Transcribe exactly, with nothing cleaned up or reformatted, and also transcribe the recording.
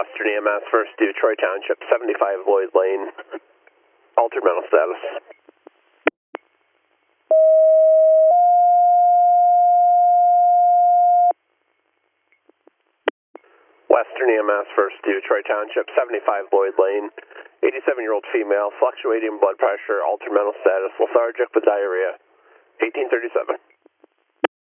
Western E M S, first due Troy Township, seventy-five Lloyd Lane, altered mental status. Western E M S, first due Troy Township, seventy-five Lloyd Lane, eighty-seven-year-old female, fluctuating blood pressure, altered mental status, lethargic with diarrhea, eighteen thirty-seven.